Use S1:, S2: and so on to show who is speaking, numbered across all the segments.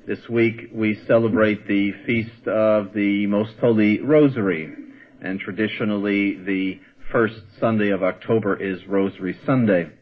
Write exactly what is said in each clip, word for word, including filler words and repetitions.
S1: This week we celebrate the feast of the Most Holy Rosary, and traditionally the first Sunday of October is Rosary Sunday.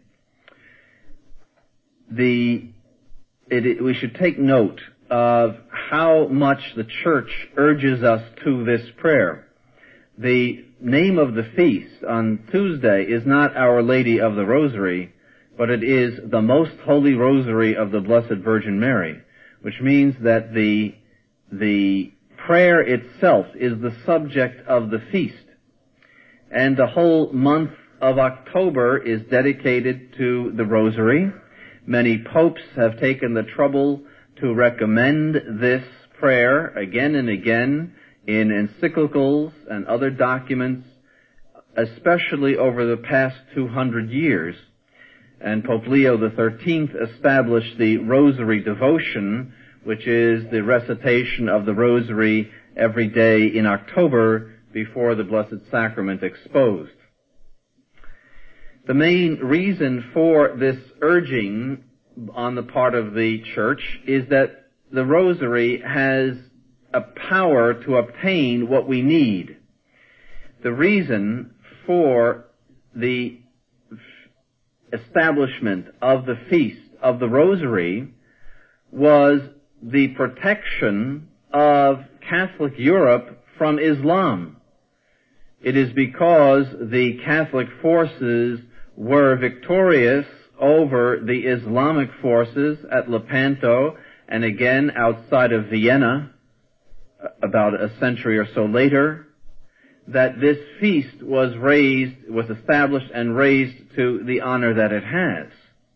S1: The, it, it, we should take note of how much the Church urges us to this prayer. The name of the feast on Tuesday is not Our Lady of the Rosary, but it is the Most Holy Rosary of the Blessed Virgin Mary, which means that the, the prayer itself is the subject of the feast. And the whole month of October is dedicated to the Rosary. Many popes have taken the trouble to recommend this prayer again and again in encyclicals and other documents, especially over the past two hundred years. And Pope Leo the thirteenth established the Rosary Devotion, which is the recitation of the Rosary every day in October before the Blessed Sacrament exposed. The main reason for this urging on the part of the Church is that the Rosary has a power to obtain what we need. The reason for the establishment of the feast of the Rosary was the protection of Catholic Europe from Islam. It is because the Catholic forces were victorious over the Islamic forces at Lepanto and again outside of Vienna about a century or so later, that this feast was raised, was established and raised to the honor that it has.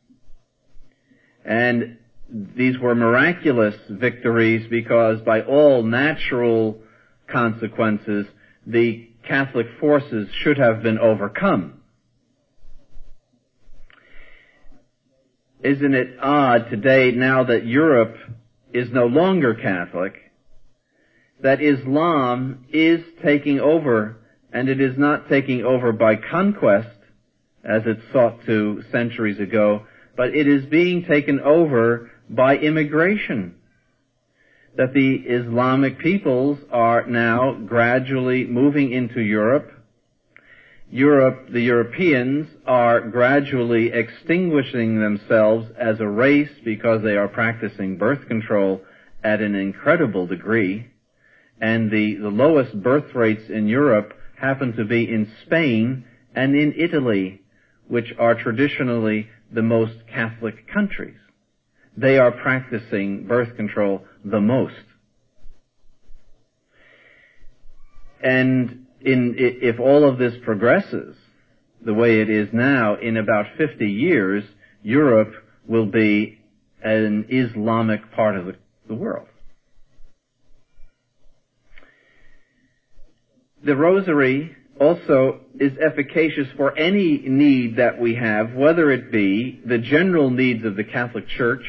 S1: And these were miraculous victories because by all natural consequences, the Catholic forces should have been overcome. Isn't it odd today, now that Europe is no longer Catholic, that Islam is taking over, and it is not taking over by conquest, as it sought to centuries ago, but it is being taken over by immigration. That the Islamic peoples are now gradually moving into Europe. Europe, the Europeans are gradually extinguishing themselves as a race because they are practicing birth control at an incredible degree. And the, the lowest birth rates in Europe happen to be in Spain and in Italy, which are traditionally the most Catholic countries. They are practicing birth control the most. And in, if all of this progresses the way it is now, in about fifty years, Europe will be an Islamic part of the, the world. The Rosary also is efficacious for any need that we have, whether it be the general needs of the Catholic Church,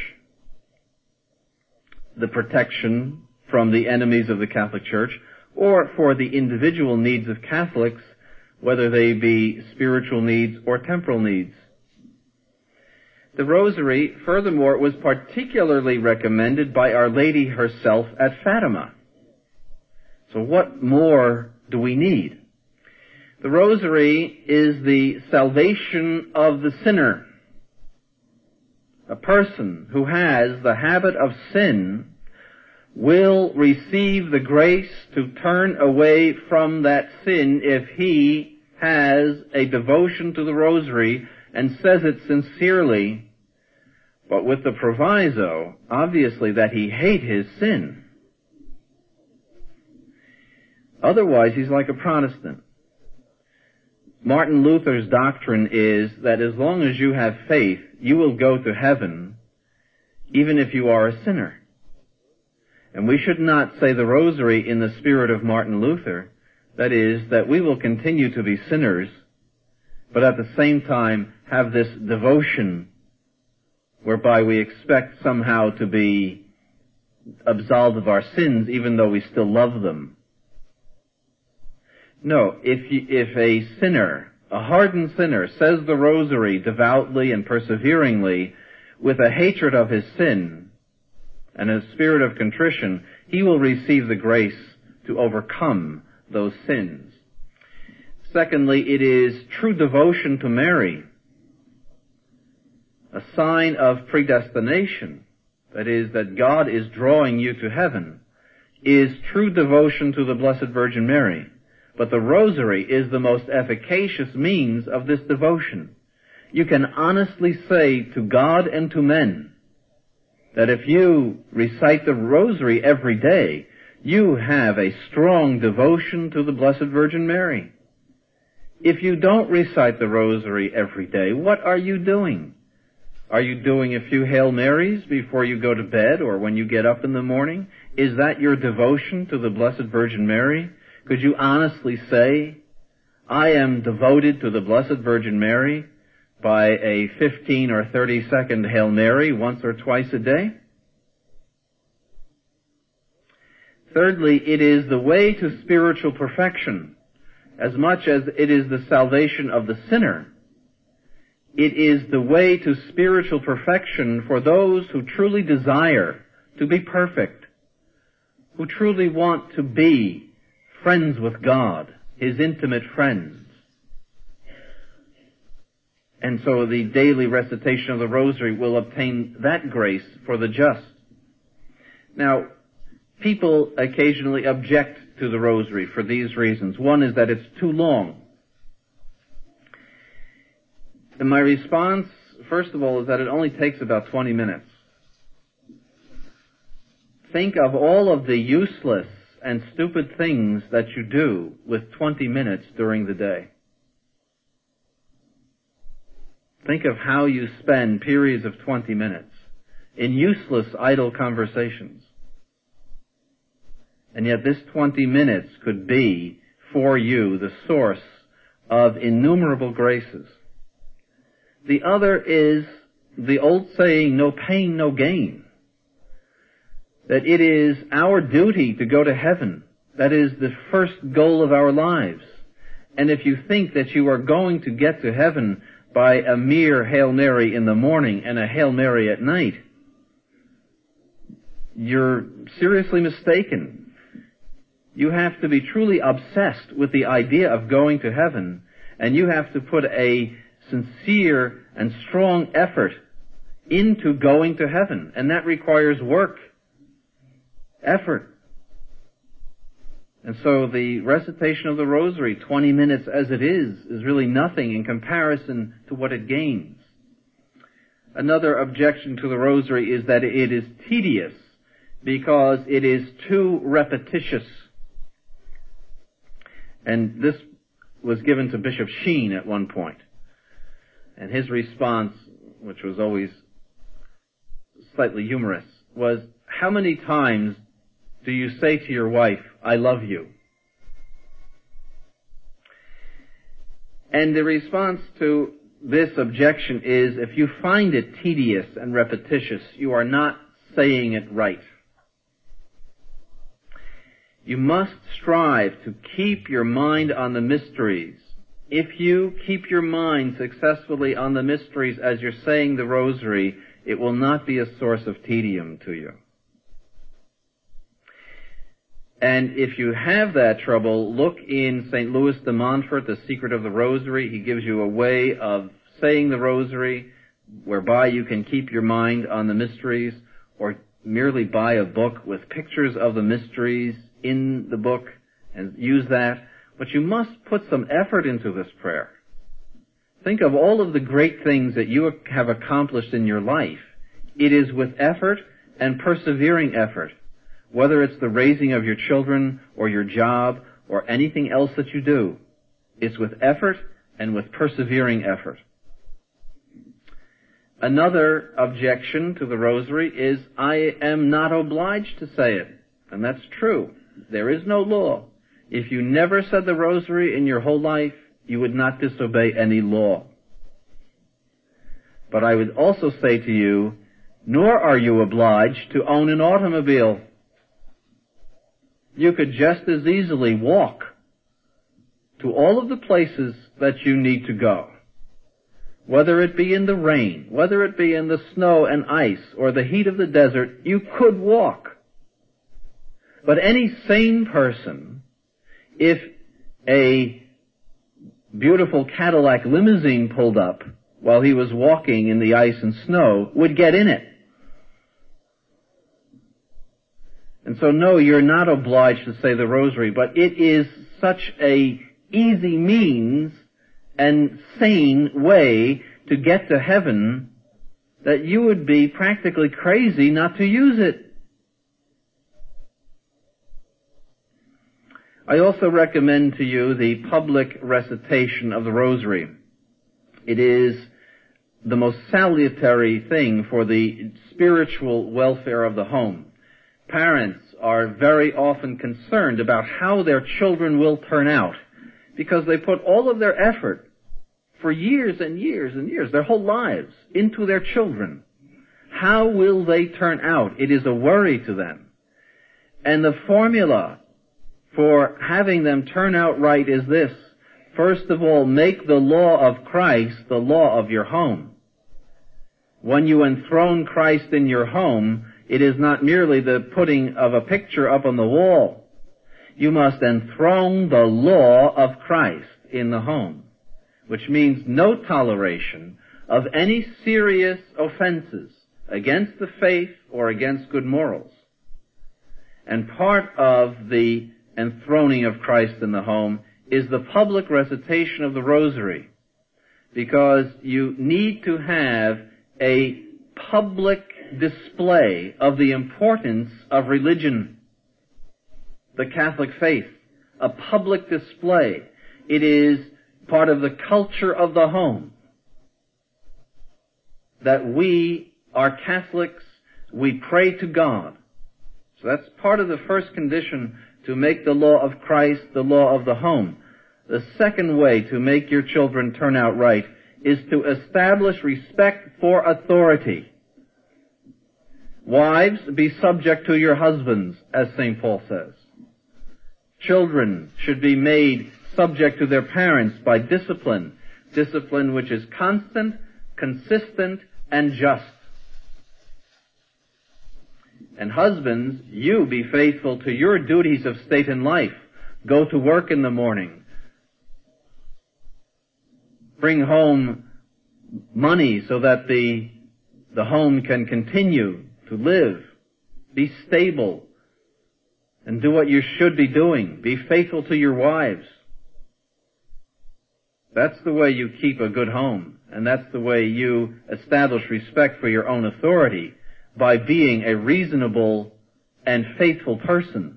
S1: the protection from the enemies of the Catholic Church, or for the individual needs of Catholics, whether they be spiritual needs or temporal needs. The Rosary, furthermore, was particularly recommended by Our Lady herself at Fatima. So what more do we need? The Rosary is the salvation of the sinner. A person who has the habit of sin will receive the grace to turn away from that sin if he has a devotion to the Rosary and says it sincerely, but with the proviso, obviously, that he hate his sin. Otherwise, he's like a Protestant. Martin Luther's doctrine is that as long as you have faith, you will go to heaven, even if you are a sinner. And we should not say the Rosary in the spirit of Martin Luther, that is, that we will continue to be sinners, but at the same time have this devotion whereby we expect somehow to be absolved of our sins even though we still love them. No, if you, if a sinner, a hardened sinner, says the Rosary devoutly and perseveringly with a hatred of his sin, and a spirit of contrition, he will receive the grace to overcome those sins. Secondly, it is true devotion to Mary, a sign of predestination, that is, that God is drawing you to heaven, is true devotion to the Blessed Virgin Mary. But the rosary is the most efficacious means of this devotion. You can honestly say to God and to men that if you recite the rosary every day, you have a strong devotion to the Blessed Virgin Mary. If you don't recite the rosary every day, what are you doing? Are you doing a few Hail Marys before you go to bed or when you get up in the morning? Is that your devotion to the Blessed Virgin Mary? Could you honestly say, I am devoted to the Blessed Virgin Mary by a fifteen or thirty second Hail Mary once or twice a day? Thirdly, it is the way to spiritual perfection. As much as it is the salvation of the sinner, it is the way to spiritual perfection for those who truly desire to be perfect, who truly want to be friends with God, His intimate friends. And so the daily recitation of the Rosary will obtain that grace for the just. Now, people occasionally object to the Rosary for these reasons. One is that it's too long. And my response, first of all, is that it only takes about twenty minutes. Think of all of the useless and stupid things that you do with twenty minutes during the day. Think of how you spend periods of twenty minutes in useless, idle conversations. And yet this twenty minutes could be, for you, the source of innumerable graces. The other is the old saying, no pain, no gain. That it is our duty to go to heaven. That is the first goal of our lives. And if you think that you are going to get to heaven by a mere Hail Mary in the morning and a Hail Mary at night, you're seriously mistaken. You have to be truly obsessed with the idea of going to heaven, and you have to put a sincere and strong effort into going to heaven, and that requires work, effort. And so the recitation of the Rosary, twenty minutes as it is, is really nothing in comparison to what it gains. Another objection to the Rosary is that it is tedious because it is too repetitious. And this was given to Bishop Sheen at one point. And his response, which was always slightly humorous, was, how many times do you say to your wife, I love you? And the response to this objection is, if you find it tedious and repetitious, you are not saying it right. You must strive to keep your mind on the mysteries. If you keep your mind successfully on the mysteries as you're saying the Rosary, it will not be a source of tedium to you. And if you have that trouble, look in Saint Louis de Montfort, The Secret of the Rosary. He gives you a way of saying the Rosary whereby you can keep your mind on the mysteries, or merely buy a book with pictures of the mysteries in the book and use that. But you must put some effort into this prayer. Think of all of the great things that you have accomplished in your life. It is with effort and persevering effort, whether it's the raising of your children or your job or anything else that you do. It's with effort and with persevering effort. Another objection to the Rosary is, I am not obliged to say it. And that's true. There is no law. If you never said the Rosary in your whole life, you would not disobey any law. But I would also say to you, nor are you obliged to own an automobile. You could just as easily walk to all of the places that you need to go. whether it be in the rain, whether it be in the snow and ice or the heat of the desert, you could walk. But any sane person, if a beautiful Cadillac limousine pulled up while he was walking in the ice and snow, would get in it. And so no, you're not obliged to say the rosary, but it is such a easy means and sane way to get to heaven that you would be practically crazy not to use it. I also recommend to you the public recitation of the rosary. It is the most salutary thing for the spiritual welfare of the home. Parents are very often concerned about how their children will turn out because they put all of their effort for years and years and years, their whole lives, into their children. How will they turn out? It is a worry to them. And the formula for having them turn out right is this. First of all, make the law of Christ the law of your home. When you enthrone Christ in your home, it is not merely the putting of a picture up on the wall. You must enthrone the law of Christ in the home, which means no toleration of any serious offenses against the faith or against good morals. And part of the enthroning of Christ in the home is the public recitation of the rosary, because you need to have a public display of the importance of religion, the Catholic faith, a public display. It is part of the culture of the home that we are Catholics, we pray to God. So that's part of the first condition to make the law of Christ the law of the home. The second way to make your children turn out right is to establish respect for authority. Wives, be subject to your husbands, as Saint Paul says. Children should be made subject to their parents by discipline, discipline which is constant, consistent, and just. And husbands, you be faithful to your duties of state and life. Go to work in the morning. Bring home money so that the, the home can continue to live. Be stable and do what you should be doing. Be faithful to your wives. That's the way you keep a good home, and that's the way you establish respect for your own authority, by being a reasonable and faithful person,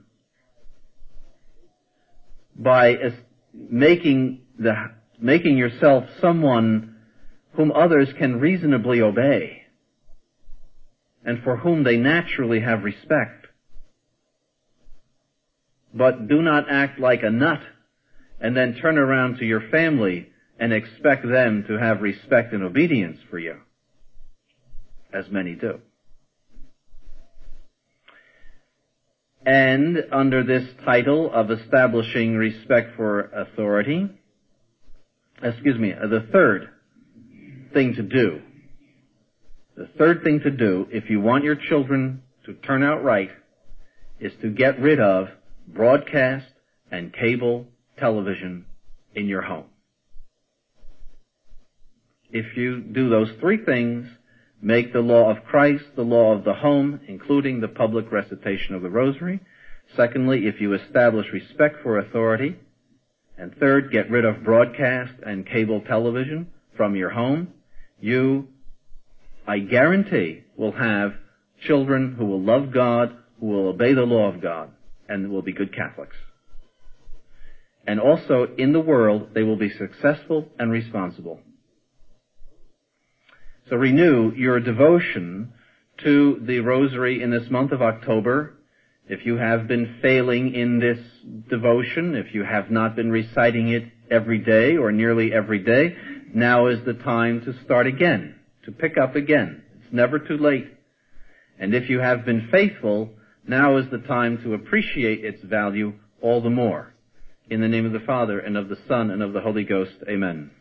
S1: by making the making yourself someone whom others can reasonably obey and for whom they naturally have respect. But do not act like a nut and then turn around to your family and expect them to have respect and obedience for you, as many do. And under this title of establishing respect for authority, excuse me, the third thing to do, the third thing to do if you want your children to turn out right is to get rid of broadcast and cable television in your home. If you do those three things, make the law of Christ the law of the home, including the public recitation of the rosary. Secondly, if you establish respect for authority. And third, get rid of broadcast and cable television from your home. You, I guarantee, will have children who will love God, who will obey the law of God, and will be good Catholics. And also, in the world, they will be successful and responsible. So renew your devotion to the rosary in this month of October. If you have been failing in this devotion, if you have not been reciting it every day or nearly every day, now is the time to start again, to pick up again. It's never too late. And if you have been faithful, now is the time to appreciate its value all the more. In the name of the Father, and of the Son, and of the Holy Ghost, amen.